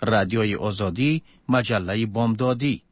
رادیوی آزادی، مجله بامدادی.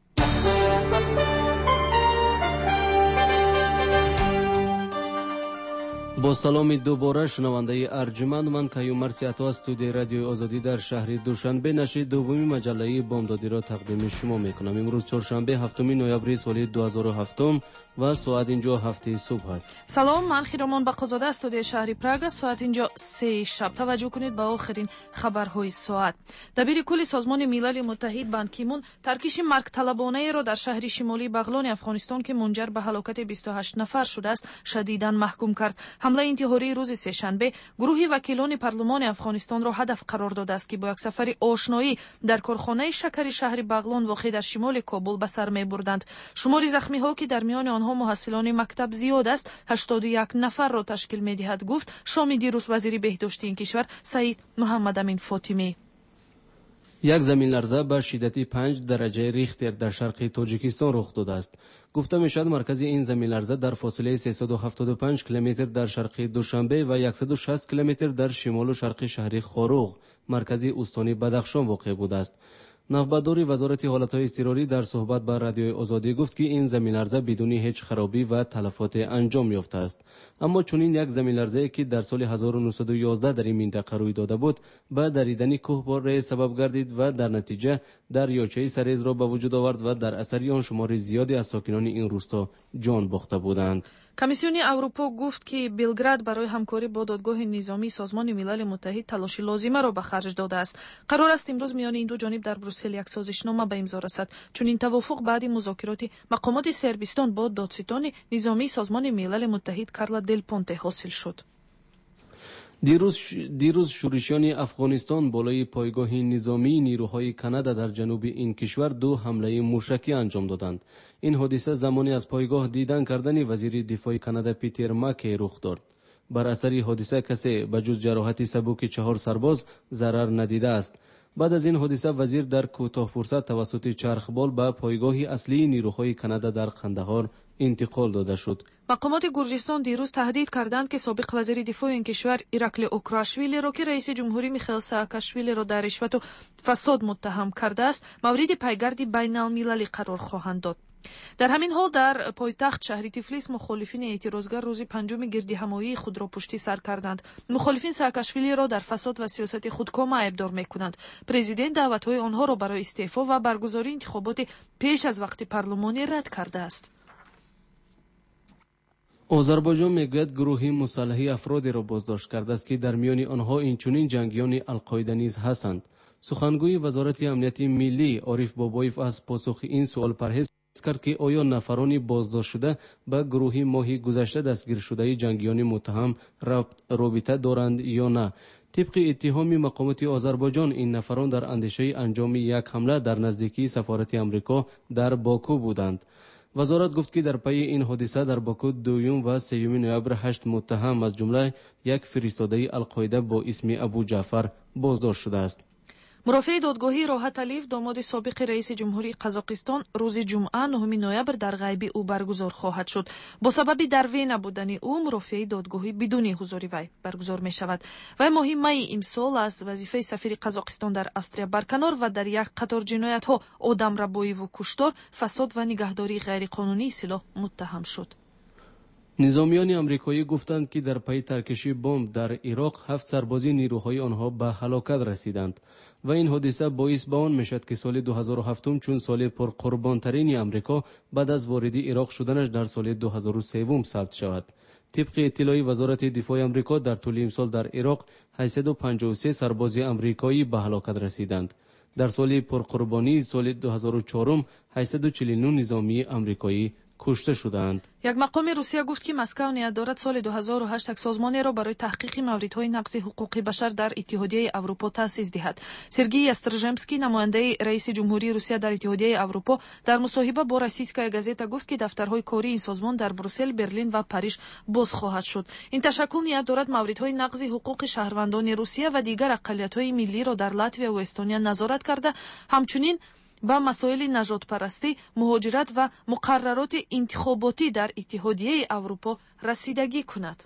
با سلام دوباره شنونده ارجمند، من کیومرث عطا از استودیوی رادیوی آزادی در شهر دوشنبه نشر دومی مجله بامدادی را تقدیم شما میکنم. امروز چهارشنبه 7 نوامبر سال 2007 و ساعت اینجا 7 صبح است. سلام، من خیرامان بقازاده از استودیوی شهر پراگ. ساعت اینجا 3 شب. توجه کنید به آخرین خبرهای ساعت. دبیر کل سازمان ملل متحد بان کی مون ترکیش مرگ طلبانه را در شهر شمالی بغلان افغانستان که منجر به هلاکت 28 نفر شده است شدیداً محکوم کرد. حمله انتحاری روز سه‌شنبه گروهی وکیلان پارلمان افغانستان را هدف قرار داده است که با یک سفر آشنایی در کارخانه شکر شهر بغلان واقع در شمال کابل به سر می‌بردند. شمار زخمی‌ها که در میان آنها محصلان مکتب زیاد است 81 نفر را تشکیل می‌دهد، گفت شام دیروز وزیر بهداشت این کشور سعید محمد امین فاطمی. یک زمین لرزه به شدت 5 درجه ریختر در شرق تاجیکستان رخ داده است. گفته میشد مرکز این زمین لرزه در فاصله 375 کیلومتر در شرق دوشنبه و 160 کیلومتر در شمال و شرق شهر خاروغ مرکز استانی بدخشان واقع بوده است. نخبردار وزارت حالتهای اضطراری در صحبت با رادیوی آزادی گفت که این زمین لرزه بدون هیچ خرابی و تلفات انجام یافته است. اما چنین یک زمین لرزه که در سال 1911 در این منطقه روی داده بود به دریدن کوهپاره سبب گردید و در نتیجه دریاچه سریز را به وجود آورد و در اثر آن شمار زیادی از ساکنان این روستا جان باخته بودند. کمیسیون اروپا گفت که بلگراد برای همکاری با دادگاه نظامی سازمان ملل متحد تلاش لازمه را به خرج داده است. قرار است امروز میان این دو جانب در بروسل یک سازشنامه به امضا رسد. چون این توافق بعد مذاکرات مقامات سربستان با دادستان نظامی سازمان ملل متحد کارلا دل پونته حاصل شد. دیروز شورشیان افغانستان بالای پایگاه نظامی نیروهای کانادا در جنوب این کشور 2 حمله موشکی انجام دادند. این حادثه زمانی از پایگاه دیدن کردن وزیر دفاع کانادا پیتر مکی رخ داد. بر اثر حادثه کسی به جز جراحت سبک 4 سرباز ضرر ندیده است. بعد از این حادثه وزیر در کوتاه فرصت توسط چرخبال به پایگاه اصلی نیروهای کانادا در قندهار انتقال داده شد. مقامات گرجستان دیروز تهدید کردند که سابق وزیر دفاع این کشور ایراکلی اوکراشویلی را که رئیس جمهوری میخائیل سااکاشویلی را در رشوت و فساد متهم کرده است مورد پیگرد بین المللی قرار خواهند داد. در همین حال در پایتخت شهر تیفلیس مخالفین اعتراضگر روز 5 گردهمایی خود را پشت سر کردند. مخالفین سااکاشویلی را در فساد و سیاست خودکامه ایبدار میکنند. پرزیدنت دعوت‌های آنها را برای استعفا و برگزاری انتخابات پیش از وقت پارلمانی رد کرده است. آذربایجان میگوید گروهی مسلح افرادی را بازداشت کرده است که در میان آنها اینچنین جنگیان القاعده نیز هستند. سخنگوی وزارت امنیت ملی عارف بابایف از پاسخ این سوال پرهیز کرد که آیا نفرانی بازداشت شده به گروهی ماهی گذشته دستگیر شده جنگیان متهم رابطه دارند یا نه. طبق اتهام مقامات آذربایجان این نفران در اندیشه انجام یک حمله در نزدیکی سفارت آمریکا در باکو بودند. وزارت گفت که در پی این حادثه در باکو 2 و 3 نوامبر 8 متهم از جمله یک فرستاده القاعده با اسم ابو جعفر بازداشت شده است. مرافع دادگاهی راحت علیف داماد سابق رئیس جمهوری قزاقستان روز جمعه 9 نوامبر در غیبی او برگزار خواهد شد. با سبب در وی نبودن او مرافع دادگاهی بدون حضور وی برگزار می شود. وی ماه می امسال از وظیفه سفیر قزاقستان در австрия برکنار و در یک قطار جنایت ها آدمربایی و کشتار، فساد و نگهداری غیر قانونی سلاح متهم شد. نظامیان آمریکایی گفتند که در پی ترکشی بمب در عراق 7 سربازی نیروهای آنها به هلاکت رسیدند و این حادثه باعث به آن میشد که سال 2007 چون سال پرقربانترین آمریکا بعد از واردی عراق شدنش در سال 2003 ثبت شود. طبق اطلاع وزارت دفاع آمریکا در طول امسال در عراق 853 سرباز آمریکایی به هلاکت رسیدند. در سال پرقربانی سال 2004 849 نظامی آمریکایی کشته شدند. یک مقام روسیه گفت که مسکو نیت دارد سال 2008 یک سازمانی را برای تحقیق موردهای نقض حقوق بشر در اتحادیه اروپا تأسیس دهد. سرگئی استرژمسکی نماینده رئیس جمهوری روسیه در اتحادیه اروپا در مصاحبه با روسیسکایا گازета گفت که دفترهای کاری این سازمان در بروسل، برلین و پاریژ باز خواهد شد. این تشکل نیت دارد موردهای نقض حقوق شهروندان روسیه و دیگر اقلیت‌های ملی را در لاتویا و استونیا نظارت کرده، همچنین با مسائل نژاد پرستی، مهاجرت و مقررات انتخاباتی در اتحادیه اروپا رسیدگی کند.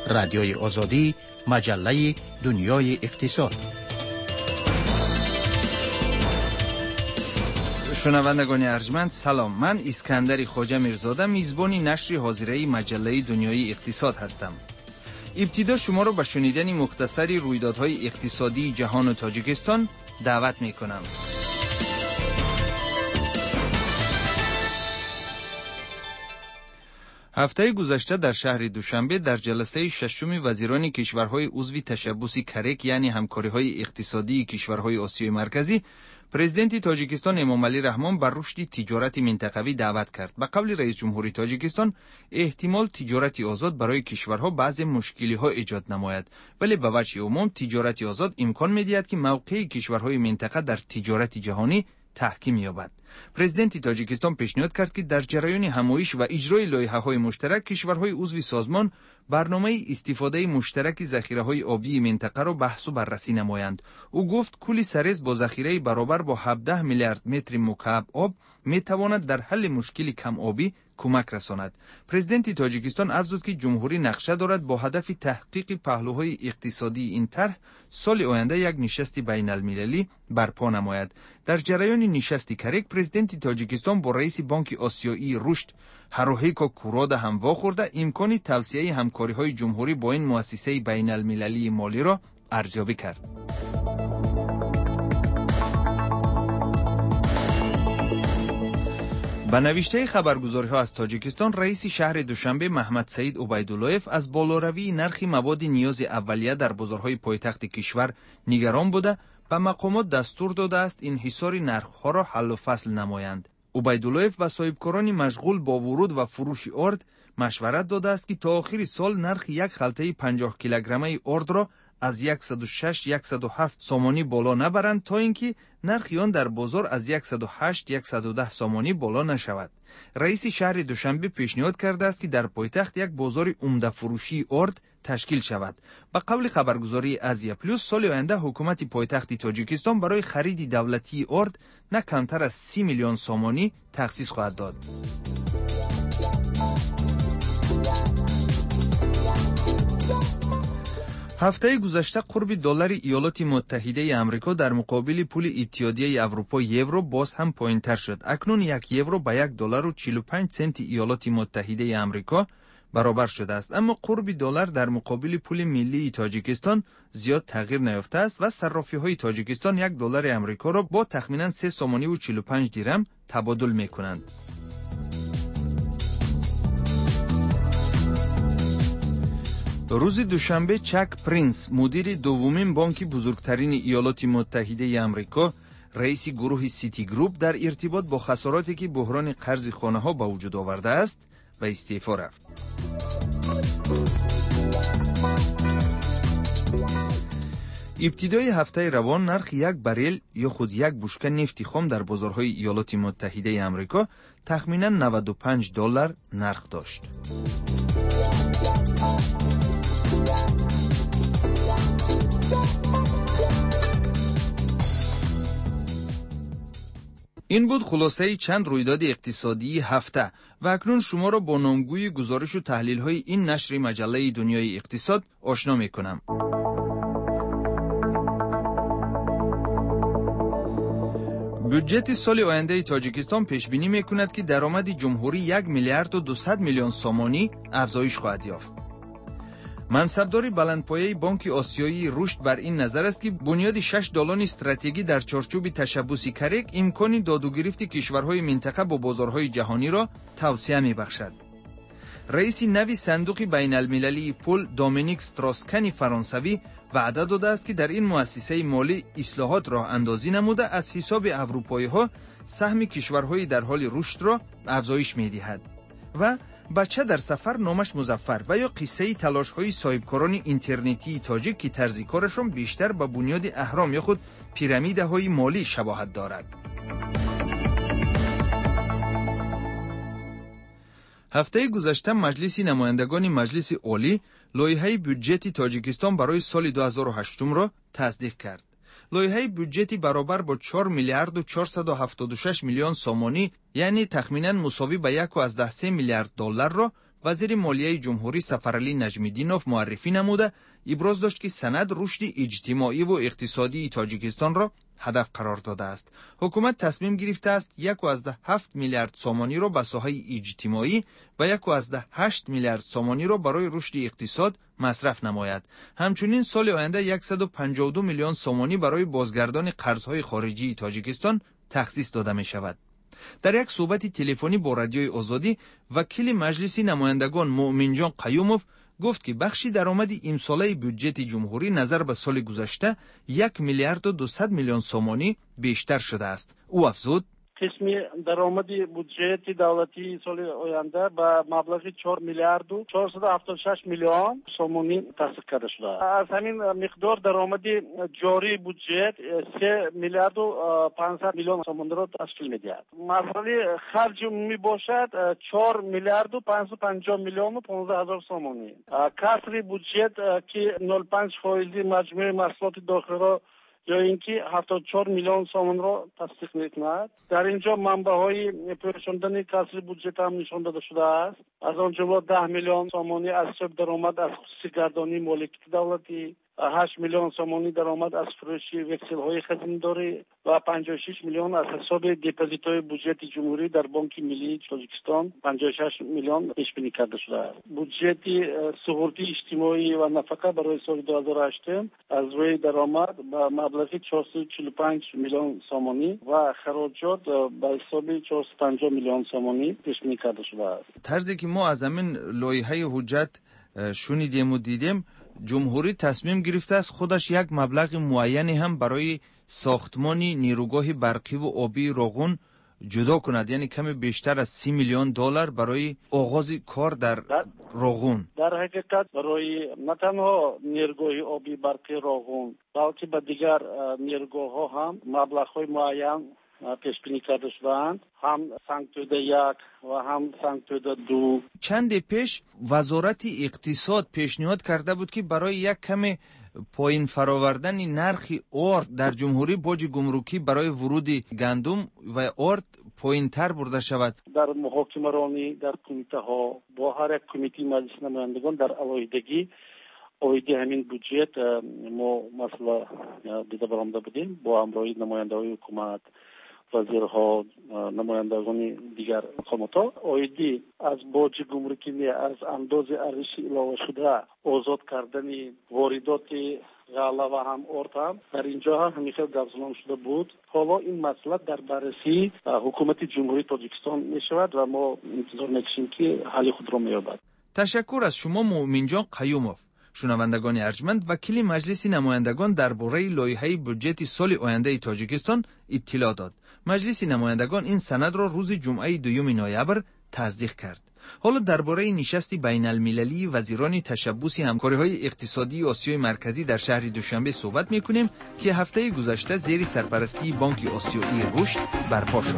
رادیوی آزادی، مجله دنیای اقتصاد. شنوندگان ارجمند سلام، من اسکندر خواجه میرزاده میزبان نشر حاضره مجله دنیای اقتصاد هستم. ابتدا شما را به شنیدن مختصری رویدادهای اقتصادی جهان و تاجیکستان دعوت میکنم. هفته گذشته در شهر دوشنبه در جلسه ششم وزیران کشورهای عضو تشبث کرک یعنی همکاری‌های اقتصادی کشورهای آسیای مرکزی، پرزیدنت تاجیکستان امامعلی رحمان بر رشد تجارت منطقوی دعوت کرد. به قول رئیس جمهوری تاجیکستان احتمال تجارت آزاد برای کشورها بعض مشکلی‌ها ایجاد نماید، ولی به وجه عموم تجارت آزاد امکان می‌دهد که موقع کشورهای منطقه در تجارت جهانی تحکیم یابد. پرزیدنت تاجیکستان پیشنهاد کرد که در جریان همایش و اجرای لایحه‌های مشترک کشورهای عضو سازمان برنامه استفاده مشترک ذخیره‌های آبی منطقه را بحث و بررسی نمایند. او گفت کل سرز با ذخیره برابر با 17 میلیارد متر مکعب آب میتواند در حل مشکل کم آبی کمک رساند. پرزیدنت تاجیکستان افزود که جمهوری نقشه دارد با هدف تحقیق پهلوهای اقتصادی این طرح سال آینده یک نشست بین المللی برپا نماید. در جریان نشست کرک پرزیدنت تاجیکستان با رئیس بانک آسیایی رشد هروهیکو کورادا هم واخورده امکان توسعه همکاری‌های جمهوری با این مؤسسه بین المللی مالی را ارزیابی کرد. به نوشته خبرگزاری‌ها از تاجیکستان، رئیس شهر دوشنبه محمد سعید عبیداللهیف از بالاروی نرخ مواد نیاز اولیه در بازارهای پایتخت کشور نگران بوده و مقامات دستور داده است انحصار نرخ‌ها را حل و فصل نمایند. عبیداللهیف به صاحبکاران مشغول با ورود و فروش آرد مشورت داده است که تا آخر سال نرخ یک خلطه 50 کیلوگرمه آرد را از 106-107 سامانی بالا نبرند تا اینکه نرخ آن در بازار از 108-110 سامانی بالا نشود. رئیس شهر دوشنبه پیشنهاد کرده است که در پایتخت یک بازار عمده فروشی آرد تشکیل شود. به قول خبرگزاری آزیا پلوس، سال آینده حکومت پایتخت تاجیکستان برای خرید دولتی آرد نه کمتر از 30 میلیون سامانی تخصیص خواهد داد. هفته گذشته قرب دلار ایالات متحده آمریکا در مقابل پول اتحادیه اروپا یورو باز هم پایین‌تر شد. اکنون یک یورو به $1.45 ایالات متحده آمریکا برابر شده است، اما قرب دلار در مقابل پول ملی تاجیکستان زیاد تغییر نیافته است و صرافی‌های تاجیکستان $1 آمریکا را با تخمیناً 3 سامانی و 45 درم تبادل می‌کنند. روز دوشنبه چک پرینس، مدیر دومین بانک بزرگترین ایالات متحده آمریکا، رئیس گروه سیتی گروپ، در ارتباط با خساراتی که بحران قرض خانه‌ها به وجود آورده است و استعفا رفت. ابتدای هفته روان نرخ یک بریل یا خود یک بشکه نفت خام در بازارهای ایالات متحده آمریکا تخمیناً $95 نرخ داشت. این بود خلاصه چند رویداد اقتصادی هفته و اکنون شما را با نامگوی گزارش و تحلیل های این نشر مجله دنیای اقتصاد آشنا می کنم. بودجت سال آینده تاجیکستان پیش بینی می کند که درآمد جمهوری 1,200,000,000 سامانی افزایش خواهد یافت. منصبدار بلندپایه بانک آسیایی رشد بر این نظر است که بنیاد 6 دالان استراتژی در چارچوب تشبث کرک امکان داد و گرفت کشورهای منطقه با بازارهای جهانی را توسعه می‌بخشد. رئیس نوی صندوق بین المللی پول دومینیک استراسکن فرانسوی وعده داده است که در این مؤسسه مالی اصلاحات راه اندازی نموده از حساب اروپایی‌ها سهم کشورهای در حال رشد را افزایش می‌دهد و بچه در سفر نامش مظفر و یا قصه تلاش‌های صاحبکاران اینترنتی تاجیک که طرز کارشان بیشتر به بنیاد اهرام یا خود پیرامیدهای مالی شباهت دارد. هفته گذشته مجلس نمایندگان مجلس عالی لایحه بودجت تاجیکستان برای سال 2008 را تصدیق کرد. لایحه بودجتی برابر با 4,476,000,000 سامانی یعنی تخمیناً مساوی به $1.3 میلیارد را وزیر مالیه جمهوری سفرعلی نجمیدینوف معرفی نموده ابراز داشت که سند رشد اجتماعی و اقتصادی تاجیکستان را هدف قرار داده است. حکومت تصمیم گرفته است 1.7 میلیارد سومانی را به ساحه اجتماعی و 1.8 میلیارد سومانی را برای رشد اقتصاد مصرف نماید. همچنین سال آینده 152 میلیون سومانی برای بازگردان قرضهای خارجی تاجیکستان تخصیص داده می شود. در یک صحبت تلفنی با رادیوی آزادی وکیل مجلس نمایندگان مؤمن جان قیوموف گفت که بخشی درآمد امساله بودجت جمهوری نظر به سال گذشته 1 میلیارد و 200 میلیون سومانی بیشتر شده است. او افزود قسمی درآمد بودجت دولتی سال آینده به مبلغ 4 میلیارد و 476 میلیون سومانی تصدیق کرده شده. از همین مقدار درآمد جاری بودجت 3 میلیارد و 500 میلیون سومانی را تشکیل می‌دهد. مسئله خرج عمومی باشد 4 میلیارد و 550 میلیون و 15 هزار سومانی. کسر بودجت که 0.5% مجموع محصولات داخلی را یا اینکه 74 میلیون سومن را تصدیق می‌کند. در اینجا منبع‌های پوشاندن کسری بودجت هم نشان داده شده است. از آن جمله 10 میلیون سومانی از سود درآمد از خصوصی گردانی مالکیت دولتی، 8 میلیون سومانی درآمد از فروش وکسل‌های خزینداری و 56 میلیون از حساب دپوزیت‌های بودجت جمهوری در بانک ملی تاجیکستان 56 میلیون پیش بینی کرده شده است. بودجت سپورتی اجتماعی و نفقه برای سال 2008 از روی درآمد به مبلغ 445 میلیون سومانی و خراجات به حساب 450 میلیون سومانی پیش بینی کرده شده است. طرزی که ما از همین لایحه حجت شنیدیم و دیدیم، جمهوری تصمیم گرفته است خودش یک مبلغ معینی هم برای ساختمان نیروگاه برقی و آبی راغون جدا کند، یعنی کمی بیشتر از 30 میلیون دلار برای آغاز کار در راغون. در حقیقت برای نه تنها نیروگاه آبی برقی راغون بلکه به دیگر نیروگاه ها هم مبلغ های معین پیش بینی کرده شدند، هم سانکتود 1 و هم سانکتود 2. چند پیش وزارت اقتصاد پیشنهاد کرده بود که برای یک کم پایین فراوردن نرخ آرد در جمهوری باج گمرکی برای ورود گندم و آرد پایین تر برده شود. در محاکمه‌رانی در کمیته ها با هر یک کمیته مجلس نمایندگان در علیحدگی اویدی همین بودجت ما مسئله دیده برآمده بودیم با همراهی نماینده‌های حکومت، وزیرها، نمایندگان دیگر مقامات. اویدی از باج گمرکی از انداز ارزش علاوه شده آزاد کردن واردات غله و هم آرد هم در اینجا همیشه گفتمان شده بود. حالا این مسئله در بررسی حکومت جمهوری تاجیکستان می شود و ما انتظار می‌کشیم که حل خود را می‌یابد. تشکر از شما مؤمن جان قیوموف. شنوندگان ارجمند، وکیل مجلس نمایندگان درباره لایحه بودجت سال آینده تاجیکستان اطلاع داد. مجلس نمایندگان این سند را روز جمعه 2 نوامبر تصدیق کرد. حالا درباره نشست بین المللی وزیران تشبوس همکاری‌های اقتصادی آسیای مرکزی در شهر دوشنبه صحبت می‌کنیم که هفته گذشته زیر سرپرستی بانک آسیایی رشد برپا شد.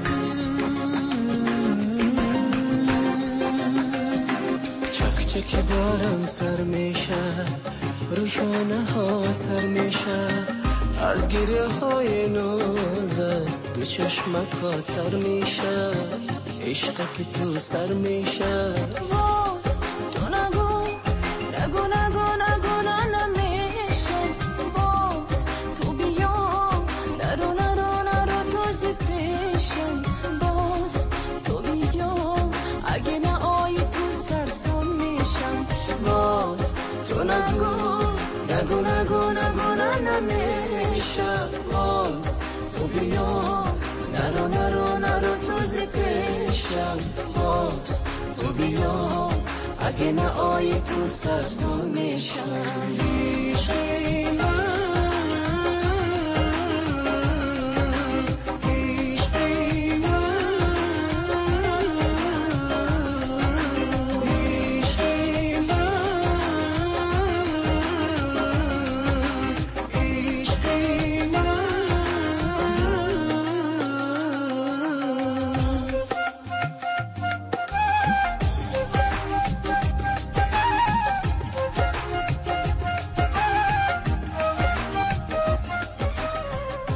چک بارم سر میشه، روشونه ها تر میشه، از گریه های نازت دو چشمک ها تر میشه، عشق که تو سر میشه. تو نگو نگو نگو نگو نمیشه، باز تو بیا نرو نرو نرو تازه پیشم، باز تو بیا اگه نه آیی تو سرسون میشم، باز تو نگو نگو نگو نگو نمیشه، باز تو بیا نرو نرو نرو تازه پیشم، باز تو بیا اگه نه آیی تو سرسون میشم.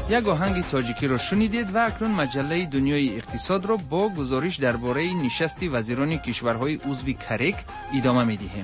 یک آهنگ تاجیکی را شنیدید و اکنون مجله دنیای اقتصاد را با گزارش درباره نشست وزیران کشورهای عضو کارک ادامه می‌دهیم.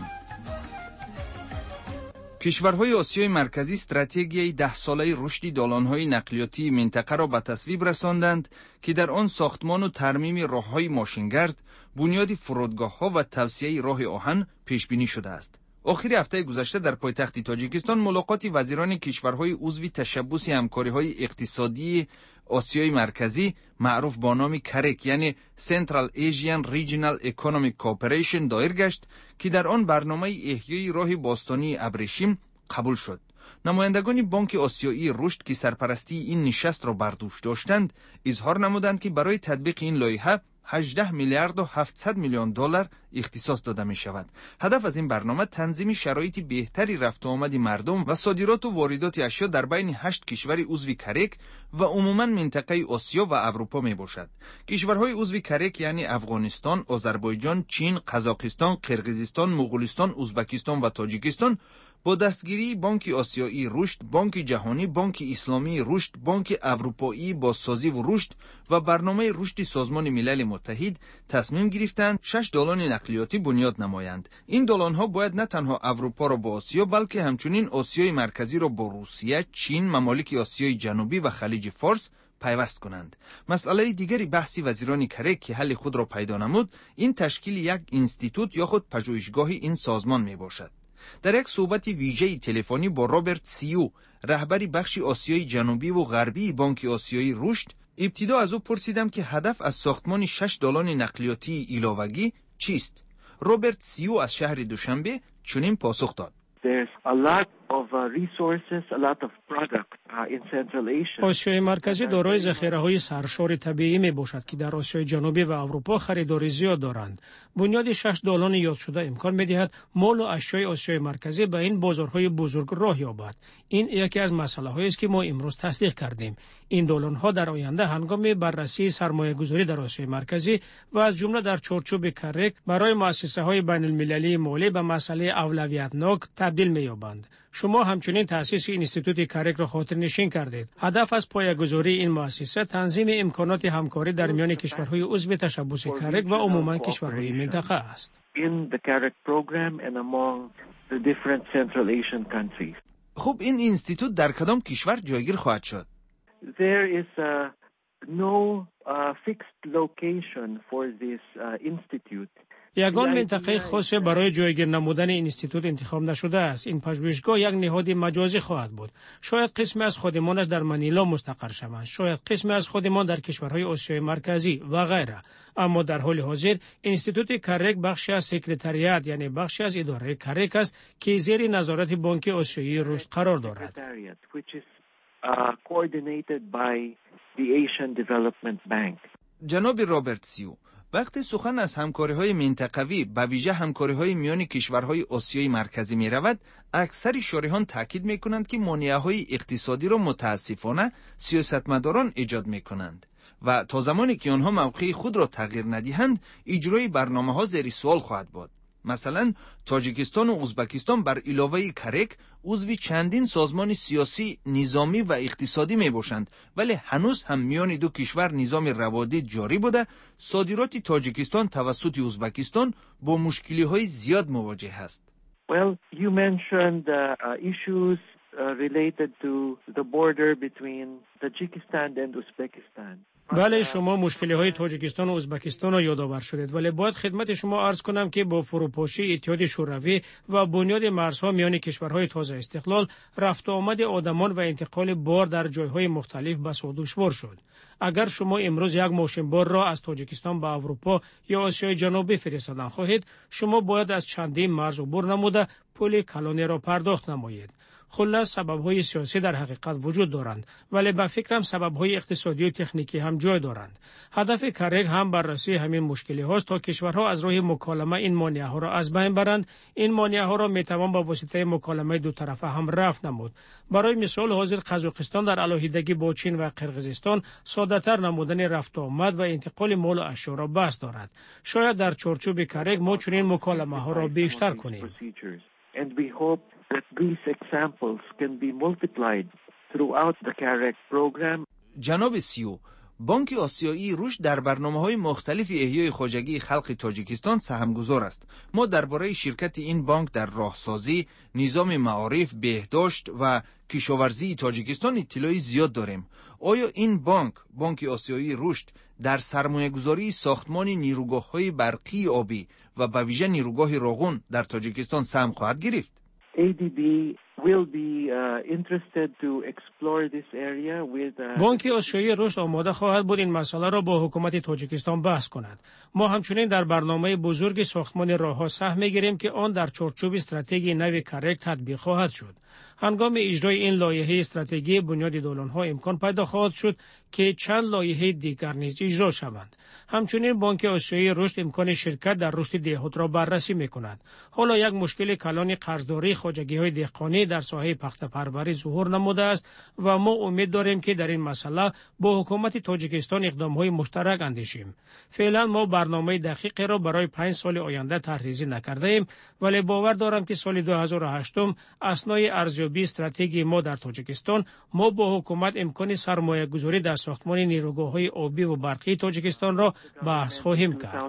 کشورهای آسیای مرکزی استراتژی 10 ساله رشد دالان‌های نقلیاتی منطقه را به تصویب رساندند که در آن ساختمان و ترمیم راه‌های ماشینگرد، بنیاد فرودگاه‌ها و توسعه راه آهن پیش بینی شده است. آخر هفته گذشته در پایتخت تاجیکستان ملاقات وزیران کشورهای عضو تشبث همکاری‌های اقتصادی آسیای مرکزی معروف با نام کارک یعنی Central Asian Regional Economic Cooperation دایر گشت که در آن برنامه احیای راه باستانی ابریشم قبول شد. نمایندگان بانک آسیایی رشد که سرپرستی این نشست را بر دوش داشتند اظهار نمودند که برای تطبیق این لایحه 18 میلیارد و 700 میلیون دلار اختصاص داده می شود. هدف از این برنامه تنظیم شرایط بهتری رفت و آمد مردم و صادرات و واردات اشیا در بین 8 کشور عضو کارک و عموما منطقه آسیا و اروپا می باشد. کشورهای عضو کارک یعنی افغانستان، آذربایجان، چین، قزاقستان، قرقیزستان، مغولستان، ازبکستان و تاجیکستان با دستگیری بانک آسیایی رشد، بانک جهانی، بانک اسلامی رشد، بانک اروپایی بازسازی و رشد و برنامه رشد سازمان ملل متحد تصمیم گرفتند 6 دالان نقلیاتی بنیاد نمایند. این دالان‌ها باید نه تنها اروپا را با آسیا بلکه همچنین آسیای مرکزی را با روسیه، چین، ممالک آسیای جنوبی و خلیج فارس پیوست کنند. مسئله دیگری بحث وزیران کارک که حل خود را پیدا نمود، این تشکیل یک اینستیتوت یا خود پژوهشگاه این سازمان می باشد. در یک صحبت ویژه تلفنی با رابرت سیو، رهبر بخش آسیای جنوبی و غربی بانک آسیایی رشد، ابتدا از او پرسیدم که هدف از ساختمان 6 دالان نقلیاتی علاوگی چیست؟ رابرت سیو از شهر دوشنبه چنین پاسخ داد: آسیای مرکزی دارای ذخیره‌های سرشار طبیعی میباشد که در آسیای جنوبی و اروپا خریداری زیاد دارند. بنیاد 6 دالان یاد شده امکان می‌دهد مال و اشیای آسیای مرکزی به این بازارهای بزرگ راه یابد. این یکی از مسائلی است که ما امروز تصدیق کردیم. این دالان‌ها در آینده هنگام بررسی سرمایه‌گذاری در آسیای مرکزی و از جمله در چارچوب کارک برای مؤسسه‌های بین‌المللی مالی به مسئله اولویتناک تبدیل می‌یابند. شما همچنین تأسیس اینستیتوت کارک را خاطرنشین کردید. هدف از پایه‌گذاری این مؤسسه تنظیم امکانات همکاری در میان کشورهای عضو تشبث کارک و عموما کشورهای منطقه است. خب این اینستیتوت در کدام کشور جایگیر خواهد شد؟ There is no fixed location for this institute. یگان منطقه خاصی برای جایگیر نمودن این اینستیتوت انتخاب نشده است. این پژوهشگاه یک نهاد مجازی خواهد بود. شاید قسمی از خادمانش در منیلا مستقر شوند، شاید قسمی از خادمان در کشورهای آسیای مرکزی و غیره. اما در حال حاضر اینستیتوت کارک بخشی از سکرتریات یعنی بخشی از اداره کارک است که زیر نظارت بانک آسیایی رشد قرار دارد. Coordinated by the Asian Development Bank. جناب رابرت سیو، وقتی سخن از همکاری‌های منطقوی به ویژه همکاری‌های میان کشورهای آسیای مرکزی می‌رود، اکثر شارحان تاکید می‌کنند که مانع‌های اقتصادی را متأسفانه سیاستمداران ایجاد می‌کنند و تا زمانی که آنها موقع خود را تغییر ندهند، اجرای برنامه‌ها زیر سوال خواهد بود. مثلا تاجیکستان و ازبکستان بر علاوه کارک عضو چندین سازمان سیاسی، نظامی و اقتصادی می باشند، ولی هنوز هم میان دو کشور نظام روابط جاری بوده. صادرات تاجیکستان توسط ازبکستان با مشکل‌های زیاد مواجه است. Well, you mentioned issues related to the border between Tajikistan and Uzbekistan. بله، شما مشکل‌های تاجیکستان و ازبکستان را یادآور شدید، ولی باید خدمت شما عرض کنم که با فروپاشی اتحاد شوروی و بنیاد مرزها میان کشورهای تازه استقلال، رفت و آمد آدمان و انتقال بار در جایهای مختلف بسیار دشوار شد. اگر شما امروز یک ماشین بار را از تاجیکستان به اروپا یا آسیای جنوبی فرستادن خواهید، شما باید از چندین مرز عبور نموده پول کلانی را پرداخت نمایید. خلاص سبب‌های سیاسی در حقیقت وجود دارند، ولی به فکرم سبب‌های اقتصادی و تکنیکی هم جای دارند. هدف کارک هم بررسی همین مشکلی هاست تا کشورها از راه مکالمه این مانع‌ها را از بین برند. این مانع‌ها را میتوان با واسطه مکالمه دو طرفه هم رفع نمود. برای مثال حاضر قزاقستان در علیحدگی با چین و قرقیزستان ساده‌تر نمودن رفت و آمد و انتقال مال و اشیا را بس دارد. شاید در چارچوب کارک ما چنین مکالمه‌ها را بیشتر کنیم. And we hope that these examples can be multiplied to throughout the CAREC program. جناب سیو، بانک آسیایی رشد در برنامه‌های مختلف احیای خواجگی خلق تاجیکستان سهمگذار است. ما درباره شرکت این بانک در راهسازی، نظام معارف، بهداشت و کشاورزی تاجیکستان اطلاعی زیاد داریم. آیا این بانک آسیایی رشد در سرمایه‌گذاری ساختمان نیروگاه‌های برقی آبی و به ویژه نیروگاه راغون در تاجیکستان سهم خواهد گرفت؟ ADB will be interested to explore this area with بانک آسیایی رشد آماده خواهد بود این مسئله را با حکومت تاجیکستان بحث کند. ما همچنین در برنامه بزرگ ساختمان راهها سهم می‌گیریم که آن در چارچوب استراتژی نو کارک تطبیق خواهد شد. هنگام اجرای این لایحه استراتژی بنیاد دولان‌ها امکان پیدا خواهد شد که چند لایحه دیگر نیز اجرا شوند. همچنین بانک آسیایی رشد امکان شرکت در رشد دهات را بررسی می‌کند. حالا یک مشکل کلان قرضداری خواجگی‌های دهقانی در ساحه پخته‌پروری ظهور نموده است و ما امید داریم که در این مسئله با حکومت تاجیکستان اقدام‌های مشترک اندیشیم. فعلا ما برنامه دقیقی را برای 5 سال آینده طرح‌ریزی نکرده‌ایم، ولی باور دارم که سال 2008 اثنای ارزیابی استراتژی ما در تاجیکستان ما با حکومت امکان سرمایه‌گذاری در ساختمان نیروگاه‌های آبی و برقی تاجیکستان را بحث خواهیم کرد.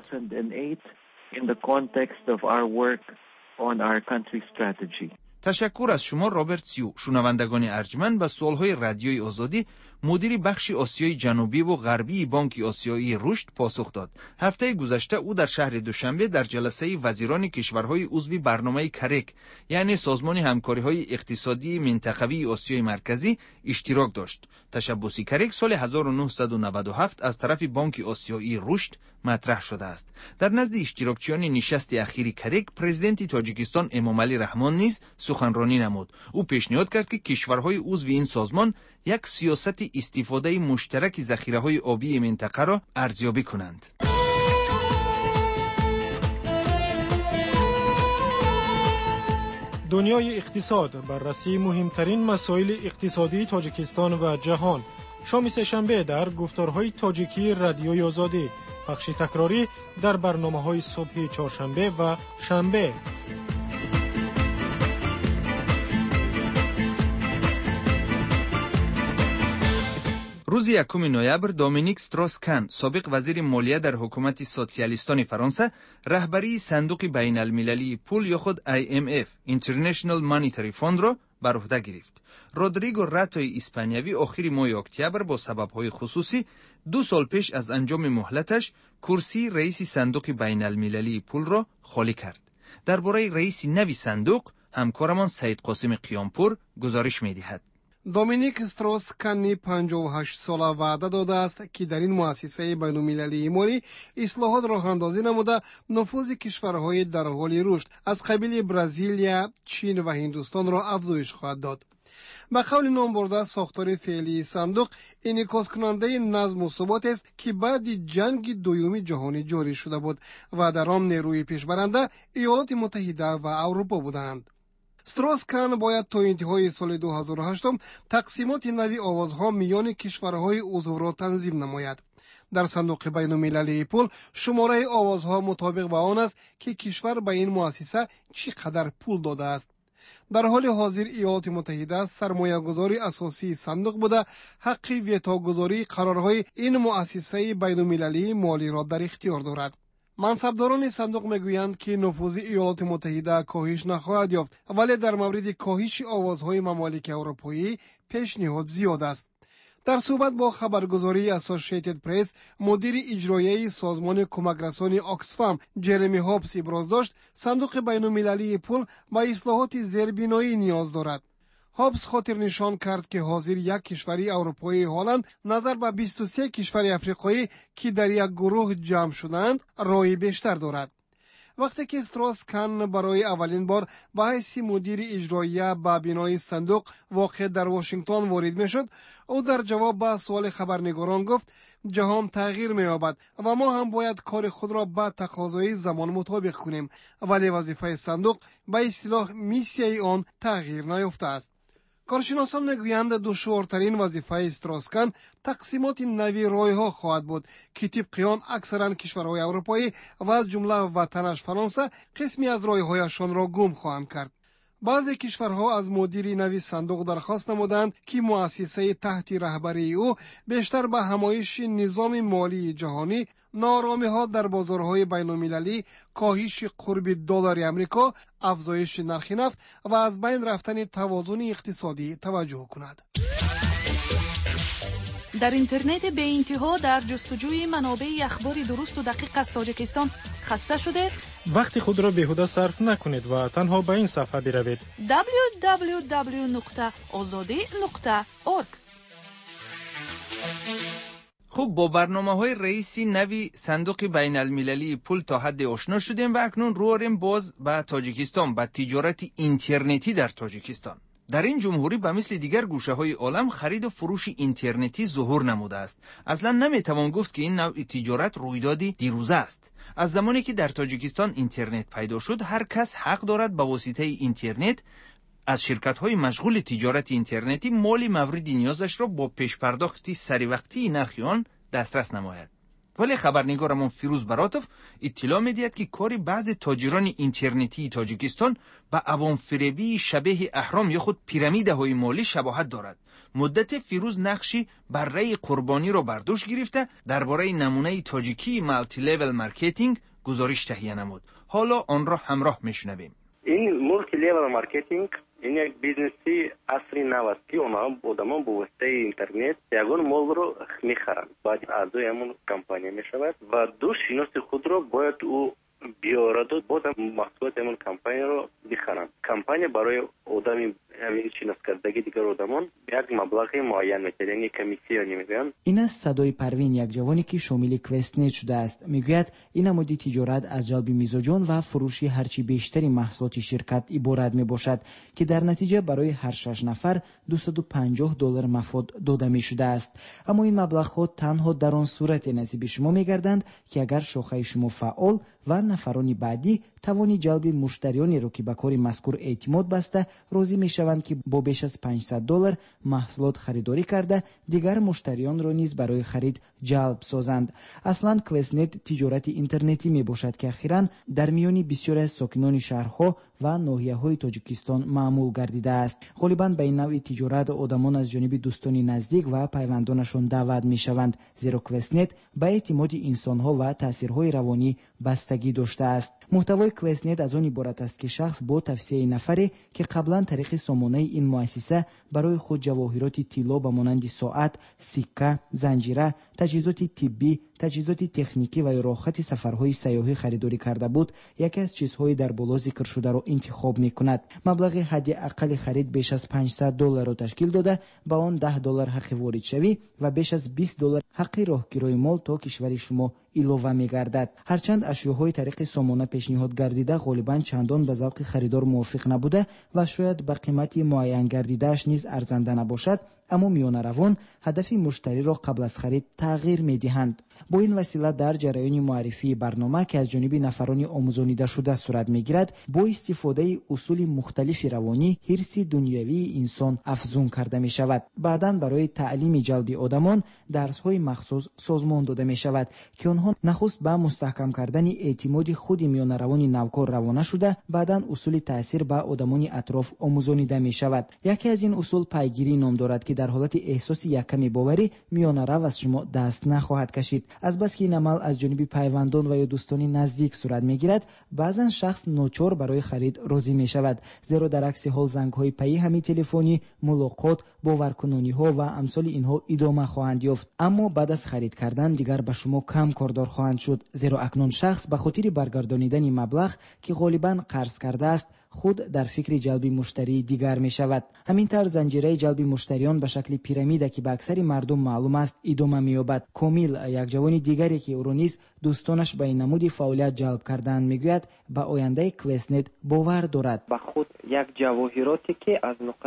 in the context of our work on our country strategy. تشکر از شما رابرت سیو. شنوندگان ارجمند، به سوالهای رادیوی آزادی مدیر بخش آسیای جنوبی و غربی بانک آسیایی رشد پاسخ داد. هفته گذشته او در شهر دوشنبه در جلسه وزیران کشورهای عضو برنامه کارک یعنی سازمان همکاری‌های اقتصادی منطقوی آسیای مرکزی اشتراک داشت. تشبوسی کارک سال 1997 از طرف بانک آسیایی رشد مطرح شده است. در نزد اشتراکچیان نشست اخیری کارک پرزیدنت تاجیکستان امامعلی رحمان نیز سخنرانی نمود. او پیشنهاد کرد که کشورهای عضو این سازمان یک سیاست استفاده مشترک ذخیره‌های آبی منطقه را ارزیابی کنند. دنیای اقتصاد، بررسی مهمترین مسائل اقتصادی تاجیکستان و جهان. شام سه‌شنبه در گفتارهای تاجیکی رادیوی آزادی، پخش تکراری در برنامه‌های صبح چهارشنبه و شنبه. روز 1 نوامبر دومینیک استروس-کان، سابق وزیر مالیه در حکومت سوسیالیستان فرانسه، رهبری صندوق بین المللی پول یا خود IMF International Monetary Fund را بر عهده گرفت. رودریگو راتوی اسپانیایی آخر ماه اکتبر با سبب‌های خصوصی 2 سال پیش از انجام مهلتش کرسی رئیس صندوق بین المللی پول را خالی کرد. درباره رئیس نوی صندوق همکارمان سید قاسم قیامپور گزارش می‌دهد. دومینیک استروس-کان 58 ساله وعده داده است که در این مؤسسه بین‌المللی مالی اصلاحات راه اندازی نموده نفوذ کشورهای در حال رشد از قبیل برزیل، چین و هندوستان را افزایش خواهد داد. به قول نامبرده ساختار فعلی صندوق انعکاس کننده نظم و ثبات است که بعد جنگ دوم جهانی جاری شده بود و در آن نیروی پیشبرنده ایالات متحده و اروپا بودند. استروس-کان باید تا انتهای سال 2008 تقسیمات نوی آوازها میان کشورهای عضو را تنظیم نماید. در صندوق بین المللی پول شماره آوازها مطابق با آن است که کشور به این مؤسسه چقدر پول داده است. در حال حاضر ایالات متحده سرمایه‌گذاری اساسی صندوق بوده حق ویتوگذاری قرارهای این مؤسسه بین المللی مالی را در اختیار دارد. منصبداران صندوق میگویند که نفوذ ایالات متحده کاهش نخواهد یافت، ولی در مورد کاهش آوازهای ممالک اروپایی پیشنهاد زیاد است. در صحبت با خبرگزاری اسوسییتد پرس، مدیر اجرایی سازمان کمکرسانی آکسفام جرمی هابس ابراز داشت صندوق بین المللی پول به اصلاحات زیربنایی نیاز دارد. هابس خاطر نشان کرد که حاضر یک کشوری اروپایی هلند نظر به 23 کشور افریقایی که در یک گروه جمع شدند رای بیشتر دارد. وقتی که استروس-کان برای اولین بار به حیث مدیر اجرایی به بنای صندوق واقع در واشنگتن وارد می شد، او در جواب به سوال خبرنگاران گفت جهان تغییر می یابد و ما هم باید کار خود را به تقاضای زمان مطابق کنیم، ولی وظیفه صندوق به اصطلاح میسیای آن تغییر نیافته است. کارشناسان میگویند دشوارترین وظیفه استروس-کان تقسیمات نوی رایها خواهد بود که طبق آن اکثرا کشورهای اروپایی و از جمله وطنش فرانسه قسمی از رایهایشان را گم خواهند کرد. بعضی کشورها از مدیر نوی صندوق درخواست نمودند که مؤسسه تحت رهبری او بیشتر به همایش نظام مالی جهانی، ناآرامی‌ها در بازارهای بین‌المللی، کاهش قرب دلار آمریکا، افزایش نرخ نفت و از بین رفتن توازن اقتصادی توجه کند. در اینترنت به انتها در جستجوی منابع اخبار درست و دقیق از تاجیکستان خسته شده؟ وقت خود را بیهوده صرف نکنید و تنها به این صفحه بروید: www.azadi.org. خب با برنامه‌های رئیسی نوی صندوق بین المللی پول تا حد آشنا شدیم و اکنون رو آوریم باز به تاجیکستان، به تجارت اینترنتی در تاجیکستان. در این جمهوری به مثل دیگر گوشه‌های عالم خرید و فروش اینترنتی ظهور نموده است. اصلا نمیتوان گفت که این نوع تجارت رویدادی دیروزه است. از زمانی که در تاجیکستان اینترنت پیدا شد، هر کس حق دارد به واسطه اینترنت از شرکت‌های مشغول تجارت اینترنتی مال مورد نیازش را با پیش‌پرداختی سریع نرخ آن دسترس نماید. ولی خبرنگارمون فیروز براتوف اطلاع می‌دهد که کار بعضی تاجران اینترنتی تاجیکستان به عوام فریبی شبیه اهرام یا خود پیرامیدهای مالی شباهت دارد. مدت فیروز نقشی برای قربانی را بر دوش گرفته درباره نمونه تاجیکی مالتی لیول مارکتینگ گزارش تهیه نمود. حالا آن را همراه میشنویم. این مولتی لیول مارکتینگ این یک بیزنسی عصری نو است که آدمان با واسطه اینترنت یگان مال رو میخرند، بعد اعضای همون کمپانی میشود و دو شناس خود رو باید او بیارد و باز محصولات همون کمپانی رو بخرند. کمپانی برای آدمی همین شناس کردگی دیگر آدمان یک مبلغ معین میگیرند، یعنی کمیسیونی میگن. این است صدای پروین، یک جوانی که شامل کوستنت شده است. میگوید این نمود تجارت از جلب میزوجان و فروش هرچی بیشتری محصولات شرکت عبارت میباشد که در نتیجه برای هر 6 نفر $250 مفاد داده میشده است. اما این مبلغ ها تنها در آن صورت نصیب شما میگردند که اگر شاخه شما فعال و نفرانی بعدی توانی جلب مشتریانی را که به کار مذکور اعتماد بسته راضی میشوند که با بیش از $500 محصولات خریداری کرده دیگر مشتریان را نیز برای خرید جلب سازند. اصلا کوستنت تجارت اینترنتی می باشد که اخیراً در میان بسیاری از ساکنان شهرها و ناحیه‌های تاجیکستان معمول گردیده است. غالباً به این نوع تجارت آدمان از جانب دوستان نزدیک و پیوندانشان دعوت میشوند، زیرا کوستنت به اعتماد انسانها و تاثیرهای روانی بستگی داشته است. محتوای کوستنت از آن عبارت است که شخص با توصیه نفری که قبلا طریق سامانه این مؤسسه برای خود جواهرات طلا به مانند ساعت، سکه، زنجیره، تجهیزات طبی، تجهیزات تکنیکی و راحت سفرهای سیاحی خریداری کرده بود، یکی از چیزهای در بالا ذکر شده را انتخاب می‌کند. مبلغ حد اقل خرید بیش از $500 را تشکیل داده، با آن $10 حق وارد شوی و بیش از $20 حق راهگیری مال تا کشور شما ایلوه می‌گردد. هرچند اشیاءهای طریق سامانه پیشنهاد گردیده غالباً چندان به ذوق خریدار موافق نبوده و شاید به قیمت معین گردیده‌اش نیز ارزنده نباشد، اما میانه روان هدف مشتری را قبل از خرید تغییر می‌دهند. با این وسیله در جریان معرفی برنامه که از جانب نفران آموزانیده شده صورت می‌گیرد، با استفاده اصول مختلف روانی حرص دنیوی انسان افزون کرده می‌شود. بعداً برای تعلیم جلب آدمان درس‌های مخصوص سازمان داده می‌شود که آنها نخست به مستحکم کردن اعتماد خود میانه روان نوکار روانه شده، بعداً اصول تاثیر به آدمان اطراف آموزانیده می‌شود. یکی از این اصول پیگیری نام دارد که در حالت احساس یکمی باوری میانه رو از شما دست نخواهد کشید. از بس که این عمل از جانب پیوندان و یا دوستان نزدیک صورت میگیرد، بعضا شخص ناچار برای خرید راضی می شود، زیرا در عکس حال زنگ های پی همی تلفنی، ملاقات، باورکنانی ها و امثال اینها ادامه خواهند یافت. اما بعد از خرید کردن دیگر به شما کم کاردار خواهند شد، زیرا اکنون شخص به خاطر برگردانیدن مبلغ که غالبا قرض کرده است خود در فکر جلب مشتری دیگر می شود. همین طرز زنجیره جلب مشتریان به شکل پیرامید که به اکثر مردم معلوم است ادامه می یابد. کامیل، یک جوان دیگری که او را نیز دوستانش به این نمود فعالیت جلب کردن، میگوید به آینده کوستنت باور دارد. به خود یک جواهراتی که از نقطه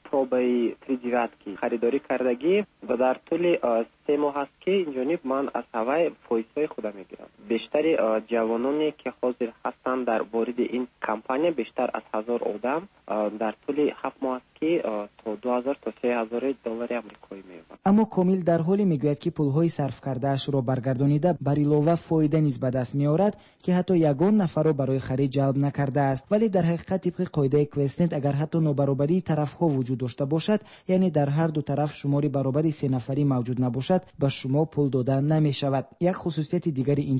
пробаи тридевятки харидорӣ кардагӣ ва дар тӯли 3 моҳ аст ки инҷониб ман аз ҳавай фоизҳои худа мегирам. бештари ҷавононе ки ҳозир ҳастанд дар бориди ин компания бештар аз 1000 одам дар тӯли 7 моҳ аст ки то 2000 то 3000 доллари амрикоӣ меёбанд. аммо комил дар ҳоле мегӯяд ки пулҳои сарф кардаашро баргардонида бар илова фоида низ ба даст меорад ки ҳатто ягон нафарро барои харид ҷалб накардааст. вале дар ҳақиқат тибқи қоидаи Questnet агар ҳатто нобаробарии тарафҳо вуҷуд дошта бошад, яъне дар ҳар ду тараф шумори баробари 3 нафарӣ мавҷуд набошад, ба шумо пул дода намешавад. як хусусияти дигари